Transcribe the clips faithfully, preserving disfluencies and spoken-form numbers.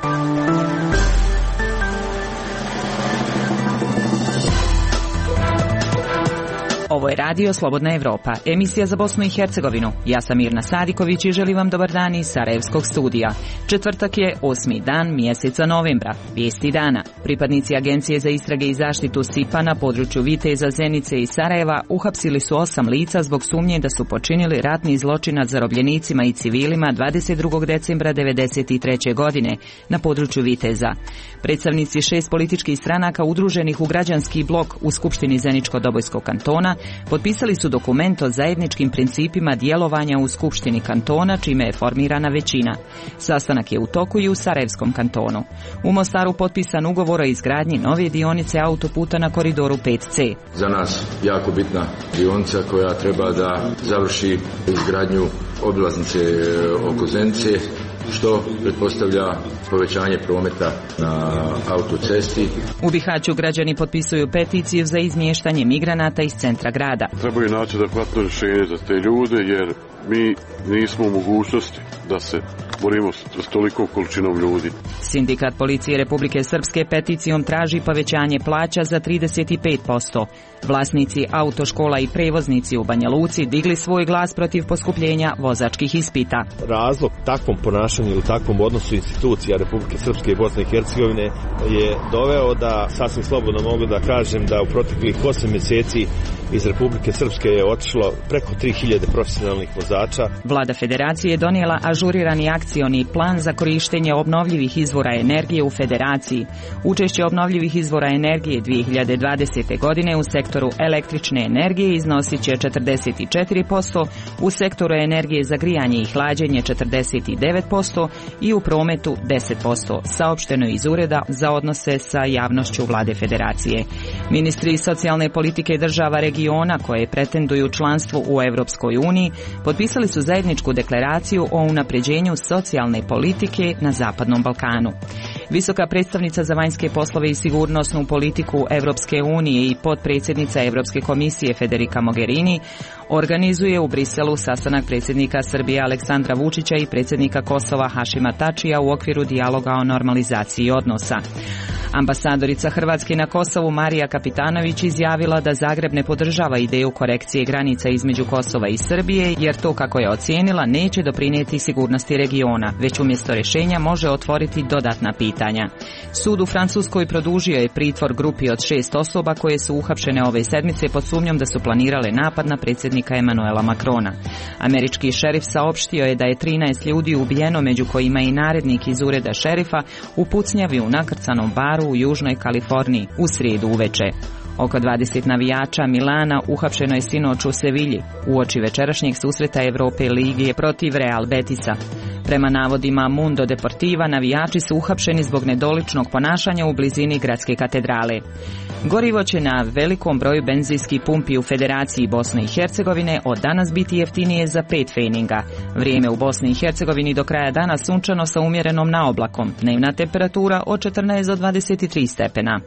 Ovo je radio Slobodna Evropa, emisija za Bosnu i Hercegovinu. Ja sam Mirna Sadiković i želim vam dobar dan iz Sarajevskog studija. Četvrtak je osmi dan mjeseca novembra. Vijesti dana. Pripadnici Agencije za istrage i zaštitu S I P-a na području Viteza, Zenice i Sarajeva uhapsili su osam lica zbog sumnje da su počinili ratni zločin nad zarobljenicima i civilima dvadeset drugog decembra devedeset treće godine na području Viteza. Predstavnici šest političkih stranaka udruženih u građanski blok u Skupštini Zeničko-Dobojskog kantona potpisali su dokument o zajedničkim principima djelovanja u Skupštini kantona, čime je formirana većina. Sastanak je u toku i u Sarajevskom kantonu. U Mostaru potpisan ugovor o izgradnji nove dionice autoputa na koridoru pet C. Za nas jako bitna dionica koja treba da završi izgradnju obilaznice oko Zenice, što pretpostavlja povećanje prometa na autocesti. U Bihaću građani potpisuju peticiju za izmještanje migranata iz centra grada. Trebaju naći adekvatno rješenje za te ljude, jer mi nismo u mogućnosti da se borimo s tolikom količinom ljudi. Sindikat policije Republike Srpske peticijom traži povećanje plaća za trideset pet posto. Vlasnici autoškola i prevoznici u Banja Luci digli svoj glas protiv poskupljenja vozačkih ispita. Razlog takvom ponašanju ili takvom odnosu institucija Republike Srpske i Bosne i Hercegovine je doveo da sasvim slobodno mogu da kažem da u proteklih osam mjeseci iz Republike Srpske je otišlo preko tri hiljade profesionalnih vozača. Vlada Federacije je donijela ažurirani akcioni plan za korištenje obnovljivih izvora energije u Federaciji. Učešće obnovljivih izvora energije dvije hiljade dvadesete. godine u sektoru električne energije iznosit će četrdeset četiri posto, u sektoru energije za grijanje i hlađenje četrdeset devet posto i u prometu deset posto, saopšteno iz Ureda za odnose sa javnošću Vlade Federacije. Ministri socijalne politike država regiona koje pretenduju članstvo u Europskoj uniji potpisali su zajedničku deklaraciju o unapređenju socijalne politike na Zapadnom Balkanu. Visoka predstavnica za vanjske poslove i sigurnosnu politiku Europske unije i potpredsjednica Europske komisije Federica Mogherini organizuje u Briselu sastanak predsjednika Srbije Aleksandra Vučića i predsjednika Kosova Hašima Tačija u okviru dijaloga o normalizaciji odnosa. Ambasadorica Hrvatske na Kosovu Marija Kapitanović izjavila da Zagreb ne podržava ideju korekcije granica između Kosova i Srbije, jer to, kako je ocijenila, neće doprinijeti sigurnosti regiona, već umjesto rješenja može otvoriti dodatna pitanja. Sud u Francuskoj produžio je pritvor grupi od šest osoba koje su uhapšene ove sedmice pod sumnjom da su planirale napad na predsjednika Emanuela Macrona. Američki šerif saopštio je da je trinaest ljudi ubijeno, među kojima i narednik iz ureda šerifa, u pucnjavi u nakrcanom baru u Južnoj Kaliforniji u srijedu uveče. Oko dvadeset navijača Milana uhapšeno je sinoć u Sevilji uoči večerašnjeg susreta Europe Lige protiv Real Betisa. Prema navodima Mundo Deportiva, navijači su uhapšeni zbog nedoličnog ponašanja u blizini gradske katedrale. Gorivo će na velikom broju benzinskih pumpi u Federaciji Bosne i Hercegovine od danas biti jeftinije za pet pfeninga. Vrijeme u Bosni i Hercegovini do kraja dana sunčano sa umjerenom naoblakom. Dnevna temperatura od četrnaest do dvadeset tri stepena.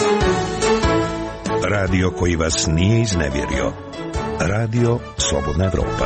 Radio koji vas nije iznevjerio. Radio Slobodna Evropa.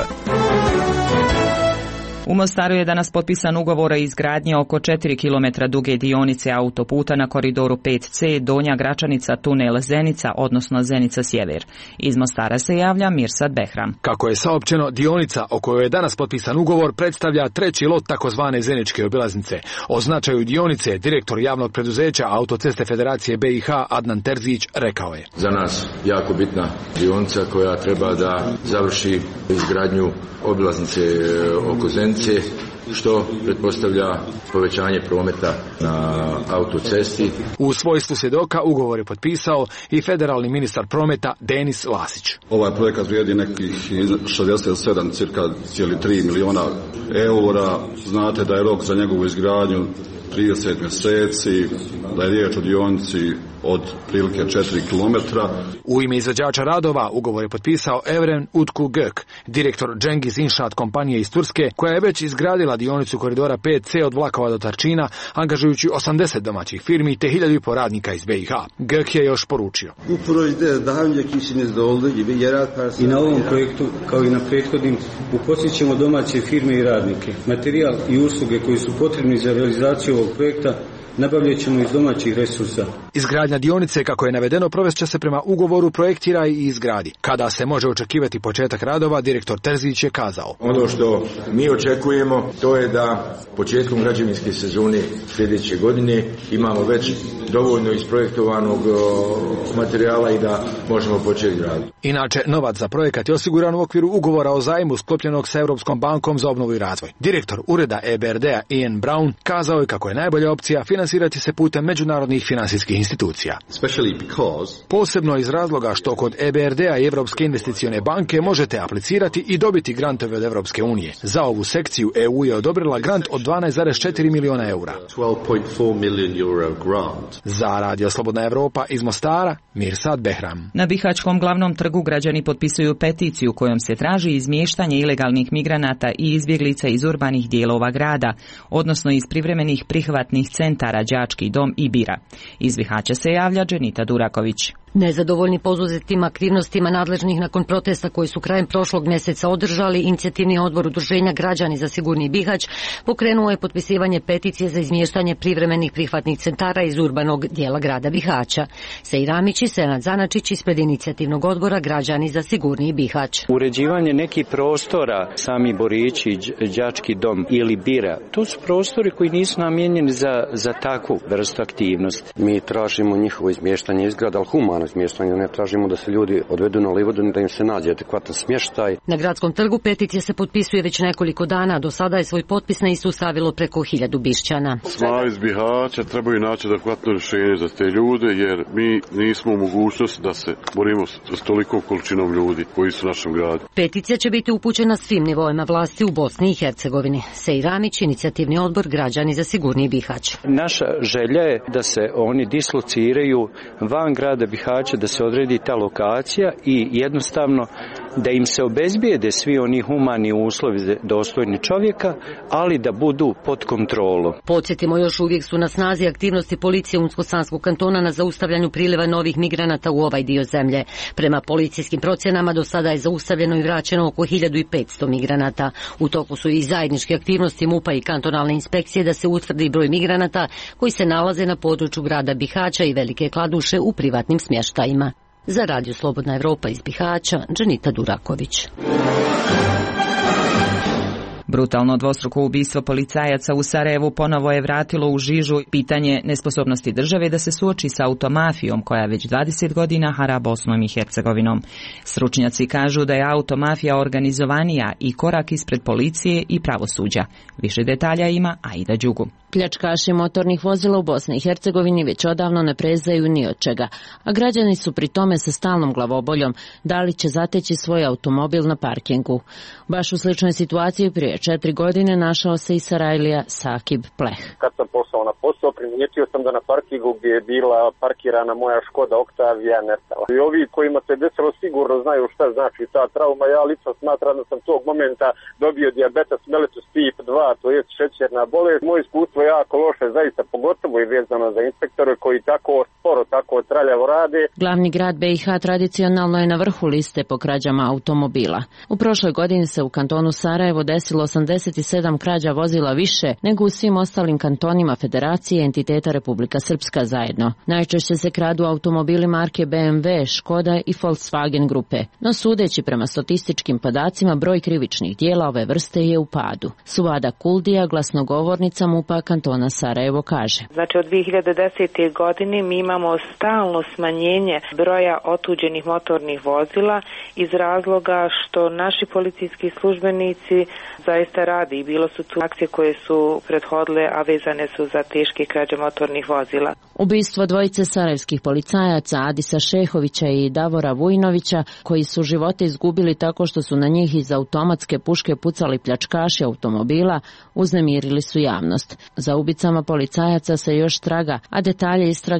U Mostaru je danas potpisan ugovor o izgradnji oko četiri kilometra duge dionice autoputa na koridoru pet C Donja Gračanica tunel Zenica, odnosno Zenica sjever. Iz Mostara se javlja Mirsad Behram. Kako je saopćeno, dionica o kojoj je danas potpisan ugovor predstavlja treći lot takozvane Zeničke obilaznice. O značaju dionice direktor javnog preduzeća Autoceste Federacije B i H Adnan Terzić rekao je: Za nas jako bitna dionica koja treba da završi izgradnju obilaznice oko Zenice, što pretpostavlja povećanje prometa na autocesti. U svojstvu svjedoka ugovor je potpisao i federalni ministar prometa Denis Lasić. Ovaj projekat vrijedi nekih šezdeset sedam zarez tri miliona eura. Znate da je rok za njegovu izgradnju trideset mjeseci, da je riječ o dionici od prilike četiri kilometra. U ime izvođača radova ugovor je potpisao Evren Utku Gök, direktor Cengiz Inšaat kompanije iz Turske, koja je već izgradila dionicu koridora pet C od Vlakova do Tarčina, angažujući osamdeset domaćih firmi te hiljadu i po radnika iz B i H. Gök je još poručio: I na ovom projektu, kao i na prethodnim, uposlit ćemo domaće firme i radnike. Materijal i usluge koji su potrebni za realizaciju ovog ovog projekta nabavljat ćemo iz domaćih resursa. Izgradnja dionice, kako je navedeno, provest će se prema ugovoru projektira i izgradi. Kada se može očekivati početak radova, direktor Terzić je kazao. Ono što mi očekujemo, to je da početkom građevinske sezone sljedeće godine imamo već dovoljno isprojektovanog materijala i da možemo početi graditi. Inače, novac za projekat je osiguran u okviru ugovora o zajmu sklopljenog sa Europskom bankom za obnovu i razvoj. Direktor ureda E B R D-a Ian Brown kazao je kako je najbolja opcija finansirati se putem međunarodnih finansijskih institucija. Posebno iz razloga što kod E B R D-a i Europske investicione banke možete aplicirati i dobiti grantove od Europske unije. Za ovu sekciju E U je odobrila grant od dvanaest zarez četiri miliona eura. Za Radio Slobodna Evropa iz Mostara, Mirsad Behram. Na Bihaćkom glavnom trgu građani potpisuju peticiju kojom se traži izmještanje ilegalnih migranata i izbjeglica iz urbanih dijelova grada, odnosno iz privremenih prihvatnih centara Đački dom i Bira. Iz Bihaća se javlja Dženita Duraković. Nezadovoljni poduzetim aktivnostima nadležnih nakon protesta koji su krajem prošlog mjeseca održali, inicijativni odbor Udruženja Građani za sigurniji Bihać pokrenuo je potpisivanje peticije za izmještanje privremenih prihvatnih centara iz urbanog dijela grada Bihaća. Sejramić i Senad Zanačić ispred inicijativnog odbora Građani za sigurniji Bihać. Uređivanje nekih prostora, sami Borići, Đački dom ili Bira, to su prostori koji nisu namijenjeni za, za takvu vrstu aktivnosti. Mi tražimo njihovo izmještanje iz grada, ali humano smještanje, ne tražimo da se ljudi odvedu na livadu, da im se nađe adekvatan smještaj. Na gradskom trgu peticija se potpisuje već nekoliko dana, do sada je svoj potpis na istu stavilo preko hiljadu Bišćana. Sva iz Bihaća trebaju naći adekvatno rješenje za te ljude, jer mi nismo u mogućnosti da se borimo s tolikom količinom ljudi koji su u našem gradu. Peticija će biti upućena svim nivoima vlasti u Bosni i Hercegovini. Sejramić, inicijativni odbor Građani za sigurniji Bihać. Naša želja je da se oni dislociraju van grada Bihaća, da se odredi ta lokacija i jednostavno da im se obezbijede svi oni humani uslovi dostojni čovjeka, ali da budu pod kontrolom. Podsjetimo, još uvijek su na snazi aktivnosti policije Unsko-Sanskog kantona na zaustavljanju priliva novih migranata u ovaj dio zemlje. Prema policijskim procjenama do sada je zaustavljeno i vraćeno oko hiljadu petsto migranata. U toku su i zajedničke aktivnosti MUP-a i kantonalne inspekcije da se utvrdi broj migranata koji se nalaze na području grada Bihaća i Velike Kladuše u privatnim smještajima. Za Radio Slobodna Evropa iz Bihaća, Dženita Duraković. Brutalno dvostruko ubistvo policajaca u Sarajevu ponovo je vratilo u žižu pitanje nesposobnosti države da se suoči sa automafijom koja već dvadeset godina hara Bosnom i Hercegovinom. Stručnjaci kažu da je automafija organizovanija i korak ispred policije i pravosuđa. Više detalja ima Aida Đugu. Pljačkaši motornih vozila u Bosni i Hercegovini već odavno ne prezaju ni od čega, a građani su pri tome sa stalnom glavoboljom da li će zateći svoj automobil na parkingu. Baš u sličnoj situaciji prije četiri godine našao se i Sarajlija Sakib Pleh. Kad sam poslao na posao, primijetio sam da na parkingu gdje je bila parkirana moja Škoda Oktavija nestala. I ovi kojima se desilo sigurno znaju šta znači ta trauma. Ja lično smatram da sam tog momenta dobio dijabetes mellitus tip dva, to je šećerna bolest. Moje iskustvo je jako loše, zaista, pogotovo i vezano za inspektore koji tako sporo, tako traljavo rade. Glavni grad B i H tradicionalno je na vrhu liste po krađama automobila. U prošloj godini se u kantonu Sarajevo desilo osamdeset sedam krađa vozila više nego u svim ostalim kantonima Federacije i entiteta Republika Srpska zajedno. Najčešće se kradu automobili marke B M W, Škoda i Volkswagen grupe, no sudeći prema statističkim podacima broj krivičnih dijela ove vrste je u padu. Suvada Kuldija, glasnogovornica MUP-a kantona Sarajevo, kaže. Znači od dvije hiljade desete. godine mi imamo stalno smanjenje broja otuđenih motornih vozila iz razloga što naši policijski službenici zaista radi i bilo su tu akcije koje su prethodile, a vezane su za teške krađe motornih vozila. Ubistvo dvojice sarajevskih policajaca Adisa Šehovića i Davora Vujnovića, koji su živote izgubili tako što su na njih iz automatske puške pucali pljačkaši automobila, uznemirili su javnost. Za ubicama policajaca se još traga, a detalje istrage u MUP-u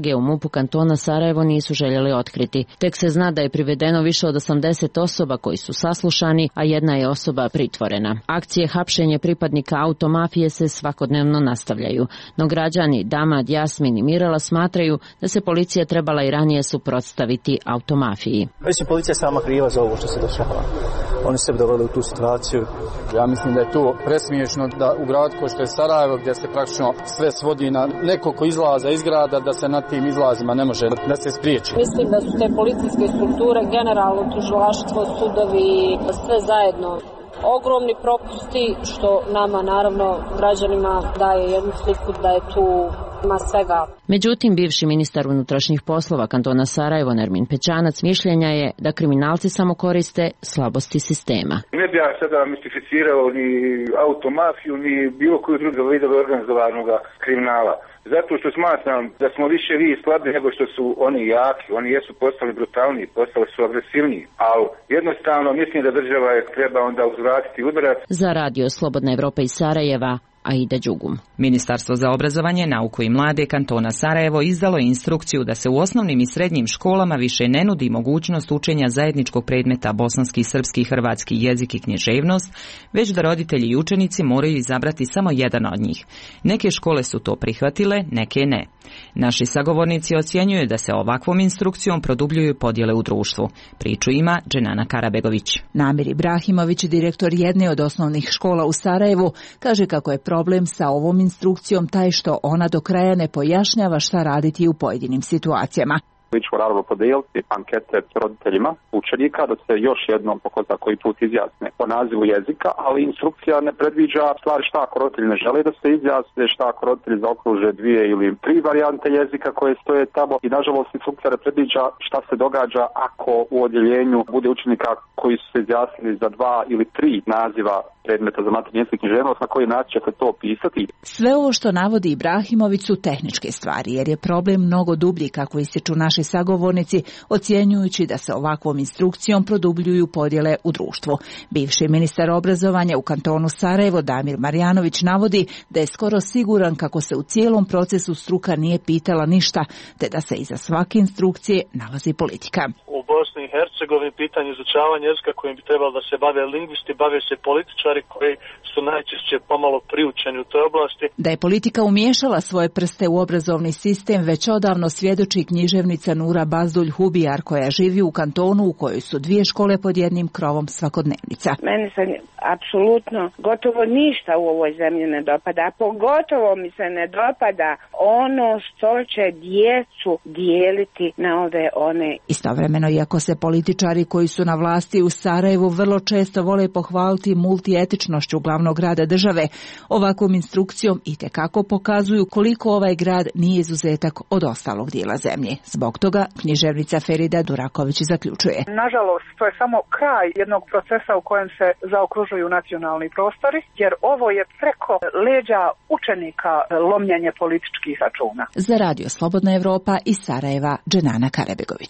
MUP-u kantona Sarajevo nisu željeli otkriti. Tek se zna da je privedeno više od osamdeset osoba koji su saslušani, a jedna je osoba pritvorena. Akcije hapšenje pripadnika automafije se svakodnevno nastavljaju, no građani Damad, Jasmin i Mirala smatraju da se policija trebala i ranije suprotstaviti automafiji. Već je policija sama kriva za ovo što se dešava. Oni se doveli u tu situaciju. Ja mislim da je to presmiješno da u gradu kao što je Sarajevo, gdje se praktično sve svodi na nekoliko izlaza iz grada, da se na tim izlazima ne može da se spriječi. Mislim da su te policijske strukture, generalno tužilaštvo, sudovi, sve zajedno ogromni propusti, što nama, naravno, građanima daje jednu sliku da je tu ima svega. Međutim, bivši ministar unutrašnjih poslova kantona Sarajevo, Nermin Pećanac, mišljenja je da kriminalci samo koriste slabosti sistema. Ne bi ja sada mistificirao ni automafiju, ni bilo koju drugu vidjeli organizovanog kriminala. Zato što smatram da smo više vi slabi nego što su oni jaki. Oni jesu postali brutalniji, postali su agresivniji. Ali jednostavno mislim da država je treba onda uzvratiti udarac. Za radio Slobodna Evropa iz Sarajeva, Aida Đugum. Ministarstvo za obrazovanje, nauku i mlade kantona Sarajevo izdalo je instrukciju da se u osnovnim i srednjim školama više ne nudi mogućnost učenja zajedničkog predmeta bosanski, srpski i hrvatski jezik i književnost, već da roditelji i učenici moraju izabrati samo jedan od njih. Neke škole su to prihvatile, neke ne. Naši sagovornici ocjenjuju da se ovakvom instrukcijom produbljuju podjele u društvu. Priču ima Dženana Karabegović. Namir Ibrahimović, direktor jedne od osnovnih škola u Sarajevu, kaže kako je problem sa ovom instrukcijom taj što ona do kraja ne pojašnjava šta raditi u pojedinim situacijama. Mi ćemo naravno podijeliti ankete s roditeljima učenika da se još jednom po ko zna koji put izjasne po nazivu jezika, ali instrukcija ne predviđa stvari šta ako roditelji ne žele da se izjasne, šta ako roditelji zaokruže dvije ili tri varijante jezika koje stoje tamo i nažalost instrukcija ne predviđa šta se događa ako u odjeljenju bude učenika koji su se izjasnili za dva ili tri naziva predmeta za maternji jezik i književnost, na koji način će se to opisati. Sve ovo što navodi Ibrahimović su tehničke stvari, jer je problem mnogo dublji, kako ističu naši sagovornici, ocjenjujući da se ovakvom instrukcijom produbljuju podjele u društvu. Bivši ministar obrazovanja u kantonu Sarajevo, Damir Marjanović, navodi da je skoro siguran kako se u cijelom procesu struka nije pitala ništa, te da se iza svake instrukcije nalazi politika. U Bosni i Hercegovini pitanje izučavanja jezika kojim bi trebalo da se bave lingvisti, bave se političari koji su najčešće pomalo priučeni u toj oblasti. Da je politika umiješala svoje prste u obrazovni sistem već odavno svjedoči književnica Nura Bazdulj Hubijar, koja živi u kantonu u kojoj su dvije škole pod jednim krovom svakodnevnica. Meni se apsolutno gotovo ništa u ovoj zemlji ne dopada, pogotovo mi se ne dopada ono što će djecu dijeliti na ove one. Istovremeno, iako se političari koji su na vlasti u Sarajevu vrlo često vole pohvaliti multietičnošću glavnog grada države, ovakvom instrukcijom itekako pokazuju koliko ovaj grad nije izuzetak od ostalog dijela zemlje. Zbog toga književnica Ferida Duraković zaključuje. Nažalost, to je samo kraj jednog procesa u kojem se zaokružuju nacionalni prostori, jer ovo je preko leđa učenika lomljenje političkih računa. Za radio Slobodna Evropa iz Sarajeva, Dženana Karabegović.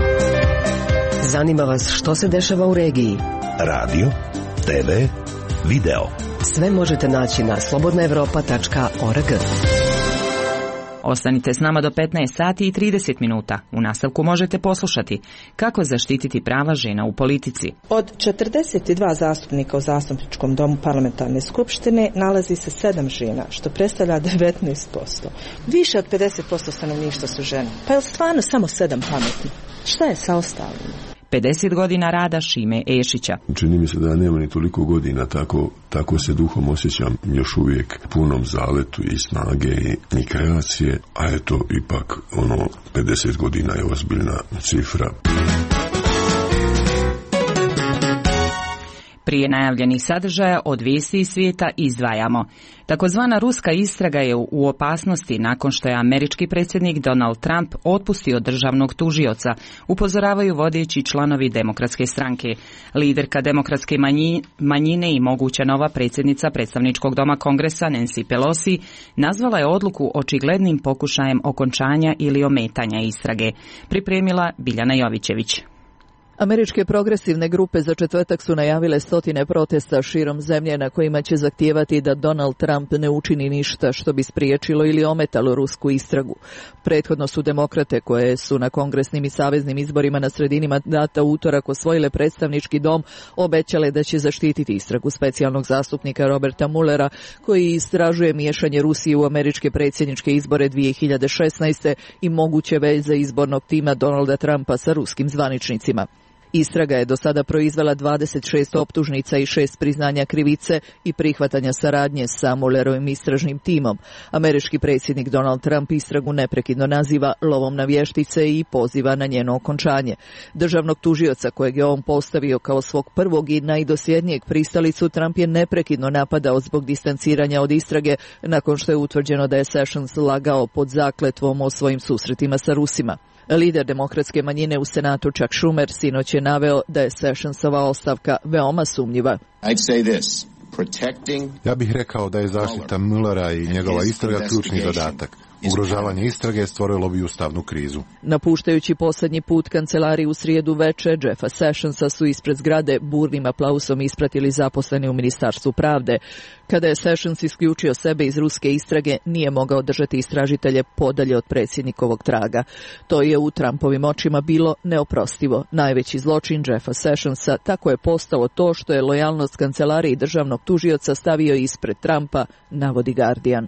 Zanima vas što se dešava u regiji? Radio, te ve, video. Sve možete naći na slobodna evropa tačka org. Ostanite s nama do petnaest sati i trideset minuta. U nastavku možete poslušati kako zaštititi prava žena u politici. Od četrdeset dva zastupnika u Zastupničkom domu parlamentarne skupštine nalazi se sedam žena, što predstavlja devetnaest posto. Više od pedeset posto stanovništva su žene. Pa je li stvarno samo sedam pametni? Šta je sa ostalima? pedeset godina rada Šime Ešića. Čini mi se da nema ni toliko godina, tako, tako se duhom osjećam još uvijek punom zaletu i snage i, i kreacije, a eto ipak ono pedeset godina je ozbiljna cifra. Prije najavljenih sadržaja od vijesti iz svijeta izdvajamo. Takozvana ruska istraga je u opasnosti nakon što je američki predsjednik Donald Trump otpustio državnog tužioca, upozoravaju vodeći članovi Demokratske stranke. Liderka Demokratske manjine i moguća nova predsjednica predstavničkog doma Kongresa Nancy Pelosi nazvala je odluku očiglednim pokušajem okončanja ili ometanja istrage. Pripremila Biljana Jovićević. Američke progresivne grupe za četvrtak su najavile stotine protesta širom zemlje na kojima će zahtijevati da Donald Trump ne učini ništa što bi spriječilo ili ometalo rusku istragu. Prethodno su demokrate, koje su na kongresnim i saveznim izborima na sredini mandata utorak osvojile predstavnički dom, obećale da će zaštititi istragu specijalnog zastupnika Roberta Muellera, koji istražuje miješanje Rusije u američke predsjedničke izbore dvije hiljade šesnaeste i moguće veze izbornog tima Donalda Trumpa sa ruskim zvaničnicima. Istraga je do sada proizvela dvadeset šest optužnica i šest priznanja krivice i prihvatanja saradnje sa Muellerovim istražnim timom. Američki predsjednik Donald Trump istragu neprekidno naziva lovom na vještice i poziva na njeno okončanje. Državnog tužioca, kojeg je on postavio kao svog prvog i najdosljednijeg pristalicu, Trump je neprekidno napadao zbog distanciranja od istrage nakon što je utvrđeno da je Sessions lagao pod zakletvom o svojim susretima sa Rusima. Lider demokratske manjine u Senatu Chuck Schumer sinoć je naveo da je Sessionsova ostavka veoma sumnjiva. Ja bih rekao da je zaštita Muellera i njegova istraga ključni zadatak. Ugrožavanje istrage stvorilo bi ustavnu krizu. Napuštajući posljednji put kancelariji u srijedu veče, Jeffa Sessionsa su ispred zgrade burnim aplausom ispratili zaposleni u Ministarstvu pravde. Kada je Sessions isključio sebe iz ruske istrage, nije mogao držati istražitelje podalje od predsjednikovog traga. To je u Trumpovim očima bilo neoprostivo. Najveći zločin Jeffa Sessionsa tako je postalo to što je lojalnost kancelariji državnog tužioca stavio ispred Trumpa, navodi Guardian.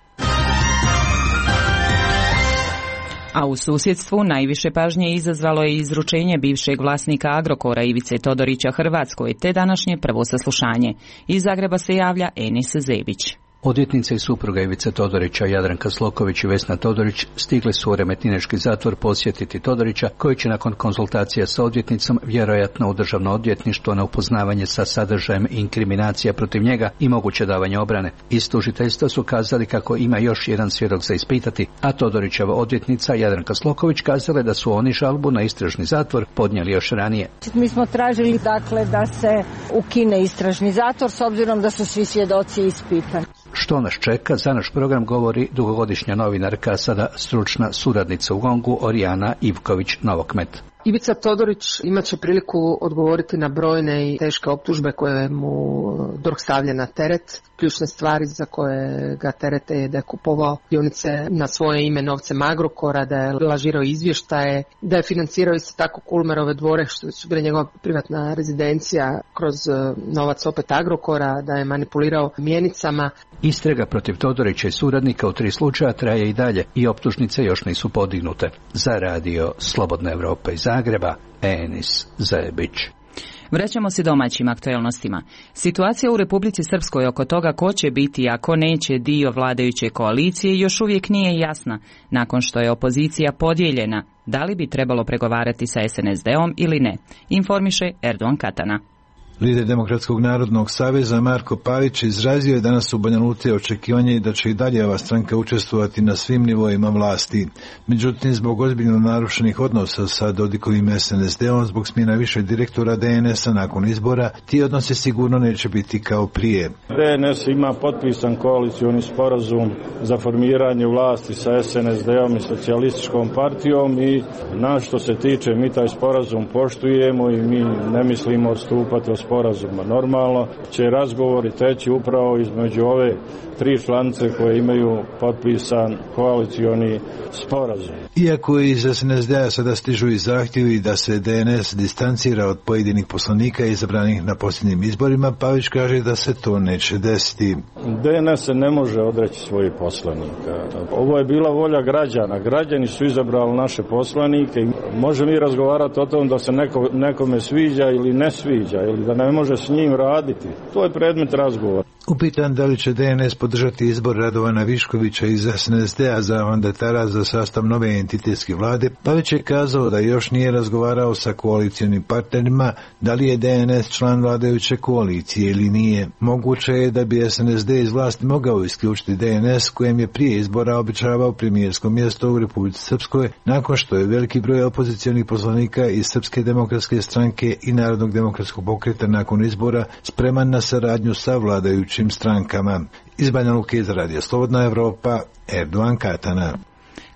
A u susjedstvu najviše pažnje izazvalo je izručenje bivšeg vlasnika Agrokora Ivice Todorića Hrvatskoj, te današnje prvo saslušanje. Iz Zagreba se javlja Enis Zebić. Odvjetnica i supruga Ivice Todorića, Jadranka Sloković i Vesna Todorić, stigli su u Remetinečki zatvor posjetiti Todorića, koji će nakon konzultacija sa odvjetnicom vjerojatno u državno odvjetništvo na upoznavanje sa sadržajem inkriminacija protiv njega i moguće davanje obrane. Iz tužiteljstva su kazali kako ima još jedan svjedok za ispitati, a Todorićeva odvjetnica Jadranka Sloković kazale da su oni žalbu na istražni zatvor podnijeli još ranije. Mi smo tražili dakle da se ukine istražni zatvor s obzirom da su svi svjedoci ispitani. Što nas čeka, za naš program govori dugogodišnja novinarka, sada stručna suradnica u Gongu, Orijana Ivković-Novokmet. Ivica Todorić imat će priliku odgovoriti na brojne i teške optužbe koje mu DORH stavlja na teret. Ključne stvari za koje ga terete je da je kupovao dionice na svoje ime novcem Agrokora, da je lažirao izvještaje, da je financirao isto tako Kulmerove dvore, što su bile njegova privatna rezidencija, kroz novac opet Agrokora, da je manipulirao mjenicama. Istraga protiv Todorića i suradnika u tri slučaja traje i dalje i optužnice još nisu podignute. Za radio Slobodna Evropa iz Zagreba, Enis Zebić. Vraćamo se domaćim aktualnostima. Situacija u Republici Srpskoj oko toga ko će biti, a ko neće dio vladajuće koalicije još uvijek nije jasna, nakon što je opozicija podijeljena. Da li bi trebalo pregovarati sa es en es de-om ili ne? Informiše Erdogan Katana. Lider Demokratskog narodnog saveza Marko Pavić izrazio je danas u Banja Luci očekivanje da će i dalje ova stranka učestvovati na svim nivoima vlasti. Međutim, zbog ozbiljno narušenih odnosa sa Dodikovim es en es de-om zbog smjena više direktora de en es-a nakon izbora, ti odnosi sigurno neće biti kao prije. de en es ima potpisan koalicioni sporazum za formiranje vlasti sa es en es de-om i socijalističkom partijom i na što se tiče mi taj sporazum poštujemo i mi ne mislimo odstupati od sporazuma. Normalno će razgovori teći upravo između ove tri članice koje imaju potpisan koalicioni sporazum. Iako iz es en es de-a sada stižu i zahtjevi da se de en es distancira od pojedinih poslanika izabranih na posljednjim izborima, Pavić kaže da se to neće desiti. de en es se ne može odreći svojih poslanika. Ovo je bila volja građana. Građani su izabrali naše poslanike i može mi razgovarati o tom da se neko, nekome sviđa ili ne sviđa ili da ne može s njim raditi. To je predmet razgovora. Upitan da li će de en es podržati izbor Radovana Viškovića iz es en es de-a za mandatara za sastav nove entitetske vlade, Pavić je kazao da još nije razgovarao sa koalicijonim partnerima da li je de en es član vladajuće koalicije ili nije. Moguće je da bi es en es de iz vlasti mogao isključiti de en es kojem je prije izbora obećavao premijersko mjesto u Republici Srpskoj, nakon što je veliki broj opozicionih poslanika iz Srpske demokratske stranke i Narodnog demokratskog pokreta nakon izbora spreman na saradnju sa vladajućim strankama. Iz Banja Luke za radio Slobodna Evropa, Erdogan Katana.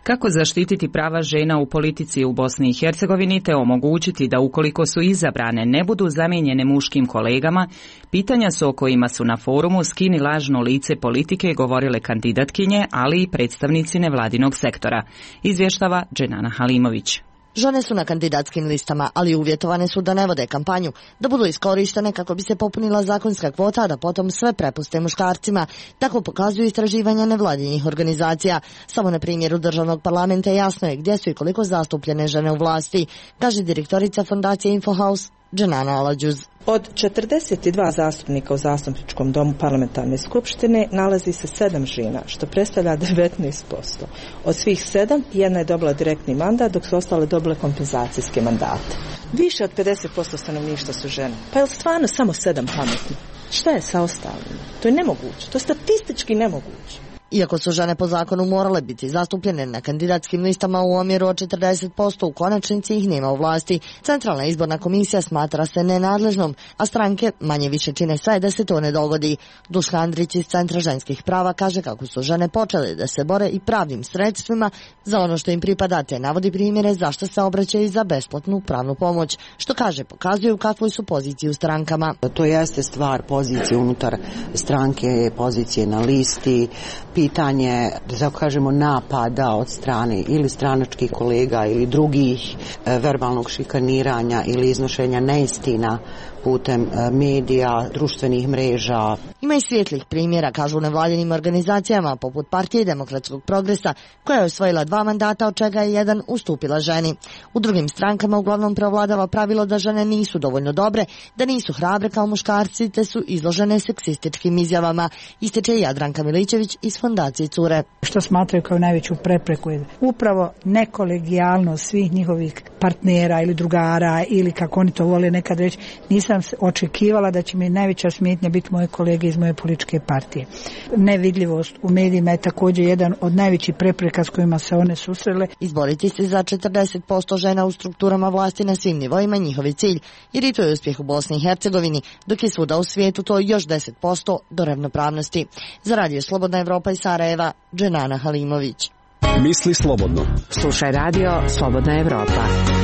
Kako zaštititi prava žena u politici u Bosni i Hercegovini te omogućiti da ukoliko su izabrane ne budu zamijenjene muškim kolegama, pitanja su o kojima su na forumu Skini lažno lice politike govorile kandidatkinje, ali i predstavnici nevladinog sektora, izvještava Dženana Halimović. Žene su na kandidatskim listama, ali uvjetovane su da ne vode kampanju, da budu iskorištene kako bi se popunila zakonska kvota, a da potom sve prepuste muškarcima. Tako pokazuju istraživanja nevladinih organizacija. Samo na primjeru državnog parlamenta jasno je gdje su i koliko zastupljene žene u vlasti, kaže direktorica fondacije Infohouse Dženana Alađuz. Od četrdeset dva zastupnika u zastupničkom domu parlamentarne skupštine nalazi se sedam žena, što predstavlja devetnaest posto. Od svih sedam, jedna je dobila direktni mandat, dok su ostale dobile kompenzacijske mandate. Više od pedeset posto stanovništva su žene. Pa je li stvarno samo sedam pametni? Šta je sa ostalima? To je nemoguće. To je statistički nemoguće. Iako su žene po zakonu morale biti zastupljene na kandidatskim listama u omjeru od četrdeset posto, u konačnici ih nema u vlasti. Centralna izborna komisija smatra se nenadležnom, a stranke manje više čine sve da se to ne dogodi. Duška Andrić iz Centra ženskih prava kaže kako su žene počele da se bore i pravnim sredstvima za ono što im pripada, te navodi primjere zašto se obraćaju za besplatnu pravnu pomoć, što kaže pokazuju kakvu su poziciju u strankama. To jeste stvar pozicije unutar stranke, pozicije na listi, pitanje, da kažemo, napada od strane ili stranačkih kolega ili drugih, verbalnog šikaniranja ili iznošenja neistina putem medija, društvenih mreža. Ima i svijetlih primjera, kažu nevladinim organizacijama, poput Partije demokratskog progresa, koja je osvojila dva mandata, od čega je jedan ustupila ženi. U drugim strankama uglavnom preovladava pravilo da žene nisu dovoljno dobre, da nisu hrabre kao muškarci, te su izložene seksističkim izjavama, ističe Jadranka Milićević iz fondacije Cure. Što smatraju kao najveću prepreku je upravo nekolegijalnost svih njihovih partnera ili drugara, ili kako oni to vole nekad reći, nisam očekivala da će mi najveća smetnja biti moje kolege iz moje političke partije. Nevidljivost u medijima je također jedan od najvećih prepreka s kojima se one susrele. Izboriti se za četrdeset posto žena u strukturama vlasti na svim nivoima njihov je cilj, jer i to je uspjeh u Bosni i Hercegovini, dok je svuda u svijetu to još deset posto do ravnopravnosti. Za Radio Slobodna Evropa iz Sarajeva, Dženana Halimović. Misli slobodno. Slušaj Radio Slobodna Evropa.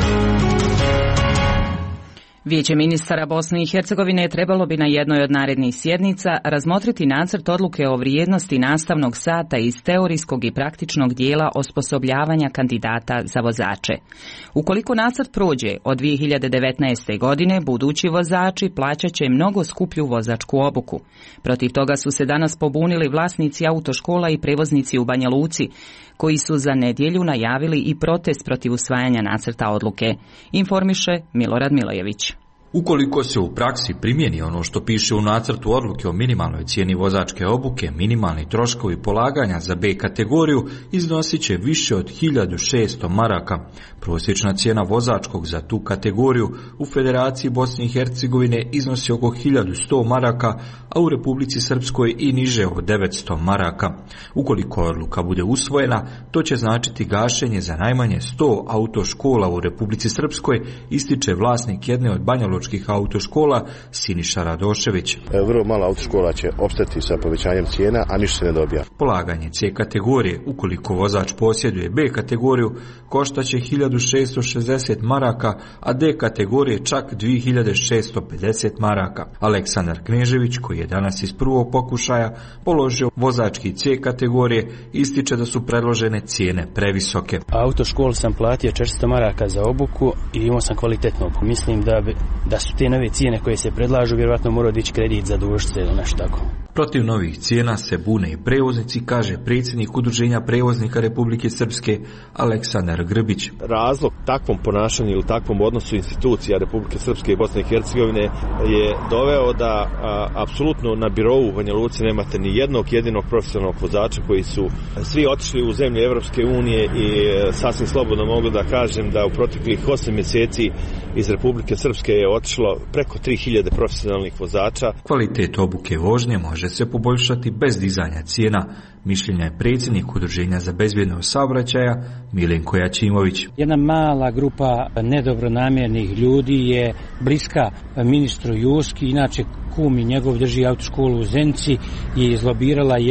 Vijeće ministara Bosne i Hercegovine trebalo bi na jednoj od narednih sjednica razmotriti nacrt odluke o vrijednosti nastavnog sata iz teorijskog i praktičnog dijela osposobljavanja kandidata za vozače. Ukoliko nacrt prođe, od dvije hiljade devetnaeste. godine budući vozači plaćat će mnogo skuplju vozačku obuku. Protiv toga su se danas pobunili vlasnici autoškola i prevoznici u Banja Luci, koji su za nedjelju najavili i protest protiv usvajanja nacrta odluke, informiše Milorad Milojević. Ukoliko se u praksi primjeni ono što piše u nacrtu odluke o minimalnoj cijeni vozačke obuke, minimalni troškovi polaganja za B kategoriju iznosit će više od hiljadu šesto maraka. Prosječna cijena vozačkog za tu kategoriju u Federaciji Bosne i Hercegovine iznosi oko hiljadu sto maraka, a u Republici Srpskoj i niže od devetsto maraka. Ukoliko odluka bude usvojena, to će značiti gašenje za najmanje sto autoškola u Republici Srpskoj, ističe vlasnik jedne od banjalučkih autoškola Siniša Radošević. Vrlo malo autoškola će opstati sa povećanjem cijena, a ništa se ne dobija. Polaganje C kategorije, ukoliko vozač posjeduje B kategoriju, koštaće hiljadu šesto šezdeset maraka, a D kategorije čak dvije hiljade šesto pedeset maraka. Aleksandar Knežević, koji je danas iz prvog pokušaja položio vozački C kategorije, ističe da su predložene cijene previsoke. Autoškolu sam platio četiristo maraka za obuku i imao sam kvalitetnu obuku. Mislim da, bi, da su te nove cijene koje se predlažu, vjerojatno morao dići kredit za dužce ili nešto tako. Protiv novih cijena se bune i prevoznici, kaže predsjednik Udruženja prevoznika Republike Srpske Aleksandar Grbić. Razlog takvom ponašanju ili takvom odnosu institucija Republike Srpske i Bosne i Hercegovine je doveo da a, apsolutno na birou u Banja Luci nemate ni jednog jedinog profesionalnog vozača, koji su svi otišli u zemlje Evropske unije i e, sasvim slobodno mogu da kažem da u proteklih osam mjeseci iz Republike Srpske je otišlo preko tri hiljade profesionalnih vozača. Kvalitet obuke vožnje može se poboljšati bez dizanja cijena, mišljenja je predsjednik Udruženja za bezbjednost saobraćaja Milenko Jačimović. Jedna mala grupa nedobronamjernih ljudi je bliska ministru Juski, inače kum i njegov drži autoškolu u Zenci, je izlobirala jedan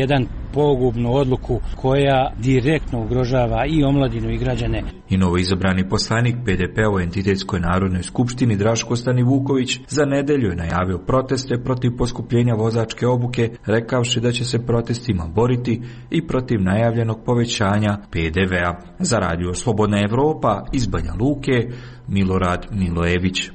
pogubnu odluku koja direktno ugrožava i omladinu i građane. I novoizabrani poslanik P D P-a u Entitetskoj narodnoj skupštini Draško Stanivuković za nedelju je najavio proteste protiv poskupljenja vozačke obuke, rekavši da će se protestima boriti i protiv najavljenog povećanja P D V-a. Za radio Slobodna Evropa iz Banja Luke, Milorad Milojević.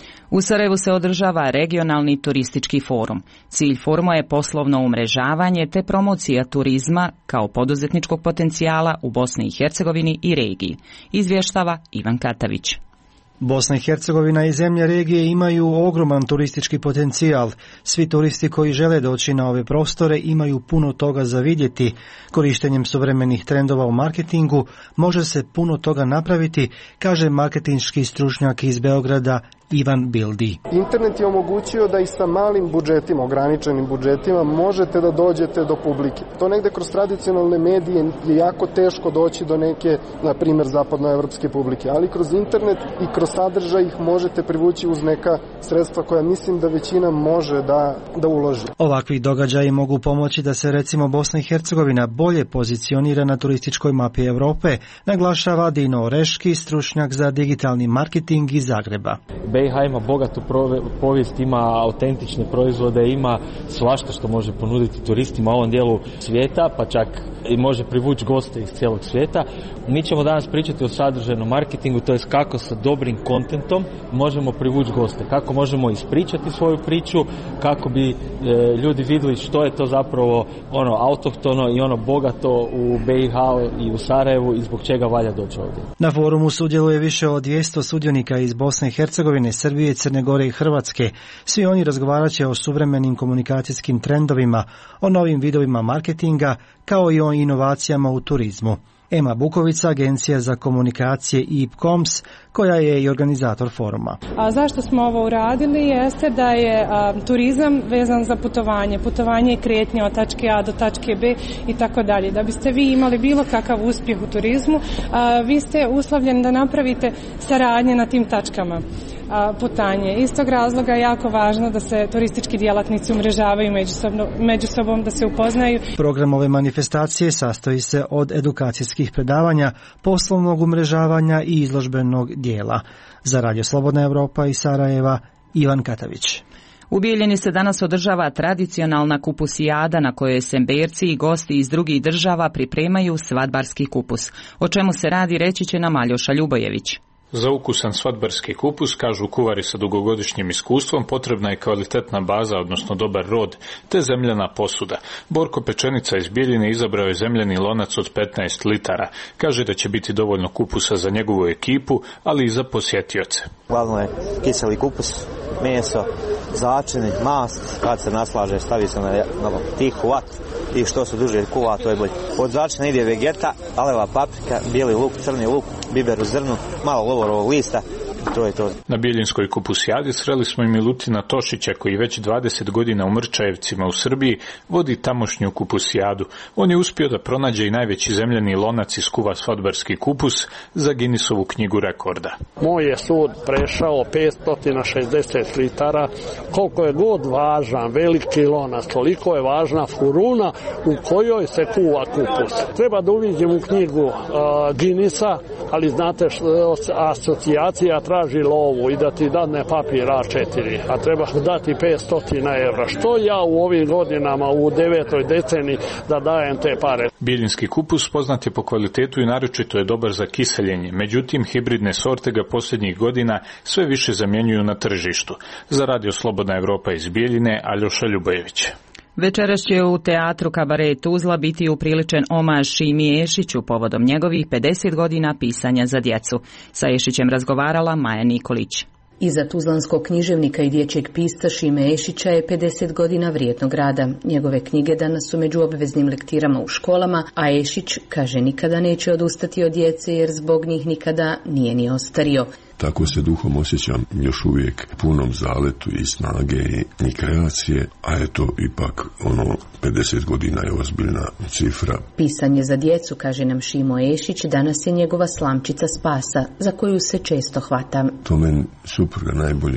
U Sarajevu se održava regionalni turistički forum. Cilj foruma je poslovno umrežavanje te promocija turizma kao poduzetničkog potencijala u Bosni i Hercegovini i regiji, izvještava Ivan Katavić. Bosna i Hercegovina i zemlje regije imaju ogroman turistički potencijal. Svi turisti koji žele doći na ove prostore imaju puno toga za vidjeti. Korištenjem suvremenih trendova u marketingu može se puno toga napraviti, kaže marketinški stručnjak iz Beograda Ivan Bildi. Internet je omogućio da i sa malim budžetima, ograničenim budžetima, možete da dođete do publike. To negde kroz tradicionalne medije je jako teško doći do neke, na primjer, zapadnoevropske publike, ali kroz internet i kroz sadržaj ih možete privući uz neka sredstva koja mislim da većina može da, da uloži. Ovakvi događaji mogu pomoći da se recimo Bosna i Hercegovina bolje pozicionira na turističkoj mapi Europe, naglašava Dino Oreški, stručnjak za digitalni marketing iz Zagreba. B i H ima bogatu povijest, ima autentične proizvode, ima svašta što može ponuditi turistima u ovom dijelu svijeta, pa čak i može privući goste iz cijelog svijeta. Mi ćemo danas pričati o sadržajnom marketingu, to jest kako sa dobrim kontentom možemo privući goste, kako možemo ispričati svoju priču, kako bi e, ljudi vidjeli što je to zapravo ono autohtono i ono bogato u B i H i u Sarajevu i zbog čega valja doći ovdje. Na forumu sudjeluje više od dvjesto sudionika iz Bosne i Hercegovine, Srbije, Crne Gore i Hrvatske. Svi oni razgovarat će o suvremenim komunikacijskim trendovima, o novim vidovima marketinga, kao i o inovacijama u turizmu. Ema Bukovica, Agencija za komunikacije I P Coms, koja je i organizator foruma. A zašto smo ovo uradili jeste da je a, turizam vezan za putovanje, putovanje i kretnje od tačke A do tačke B i tako dalje. Da biste vi imali bilo kakav uspjeh u turizmu, a, vi ste uslovljeni da napravite saradnje na tim tačkama putanje. Iz tog razloga je jako važno da se turistički djelatnici umrežavaju međusobno, među sobom, da se upoznaju. Program ove manifestacije sastoji se od edukacijskih predavanja, poslovnog umrežavanja i izložbenog dijela. Za Radio Slobodna Evropa iz Sarajeva, Ivan Katavić. U Bijeljini se danas održava tradicionalna kupusijada na kojoj semberci i gosti iz drugih država pripremaju svadbarski kupus. O čemu se radi reći će nam Aljoša Ljubojević. Za ukusan svadbarski kupus, kažu kuvari sa dugogodišnjim iskustvom, potrebna je kvalitetna baza, odnosno dobar rod, te zemljana posuda. Borko Pečenica iz Bijeljine izabrao je zemljani lonac od petnaest litara. Kaže da će biti dovoljno kupusa za njegovu ekipu, ali i za posjetioce. Glavno je kiseli kupus, meso, začini, mast, kad se naslaže stavi se na, na tihu vat i što se duže kuva, to je bolje. Od začina ide vegeta, aleva paprika, bijeli luk, crni luk, biber u zrnu, malo lovorovog lista. To je to. Na Bijeljinskoj kupusijadi sreli smo i Milutina Tošića, koji već dvadeset godina u Mrčajevcima u Srbiji vodi tamošnju kupusijadu. On je uspio da pronađe i najveći zemljani lonac i skuva svadbarski kupus za Guinnessovu knjigu rekorda. Moj je sud prešao petsto šezdeset litara. Koliko je god važan veliki lonac, toliko je važna furuna u kojoj se kuva kupus. Treba da uviđem u knjigu uh, Guinnessa, ali znate što asocijacija traži lovu i da ti dadne papir A četiri, a treba dati petsto evra. Što ja u ovim godinama, u devetoj deceniji, da dajem te pare? Bijeljinski kupus poznat je po kvalitetu i naročito je dobar za kiseljenje. Međutim, hibridne sorte ga posljednjih godina sve više zamjenjuju na tržištu. Za Radio Slobodna Evropa iz Bijeljine, Aljoša Ljubojević. Večeras će u teatru Kabaret Tuzla biti upriličen omaž Šimi Ešiću povodom njegovih pedeset godina pisanja za djecu. Sa Ešićem razgovarala Maja Nikolić. Iza tuzlanskog književnika i dječjeg pisca Šime Ešića je pedeset godina vrijednog rada. Njegove knjige danas su među obveznim lektirama u školama, a Ešić kaže nikada neće odustati od djece jer zbog njih nikada nije ni ostario. Tako se duhom osjećam još uvijek punom zaletu i snage i, i kreacije, a eto ipak ono pedeset godina je ozbiljna cifra. Pisanje za djecu, kaže nam Šimo Ešić, danas je njegova slamčica spasa za koju se često hvata. To meni supruga najbolje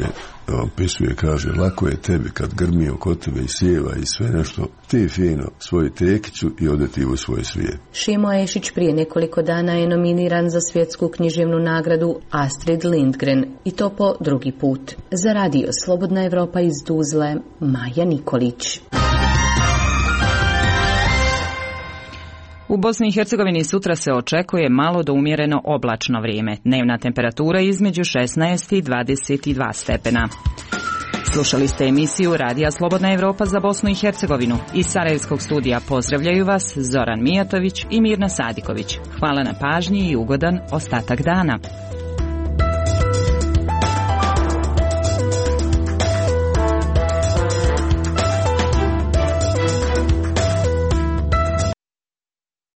opisuje, kaže, lako je tebi kad grmi oko tebe i sjeva i sve nešto, ti fino svoju tekiću i odeti u svoj svijet. Šimo Ešić prije nekoliko dana je nominiran za svjetsku književnu nagradu Astrid Lindgren i to po drugi put. Za radio Slobodna Evropa iz Tuzle, Maja Nikolić. U Bosni i Hercegovini sutra se očekuje malo do umjereno oblačno vrijeme. Dnevna temperatura između šesnaest i dvadeset dva stepena. Slušali ste emisiju Radija Slobodna Evropa za Bosnu i Hercegovinu. Iz Sarajevskog studija pozdravljaju vas Zoran Mijatović i Mirna Sadiković. Hvala na pažnji i ugodan ostatak dana.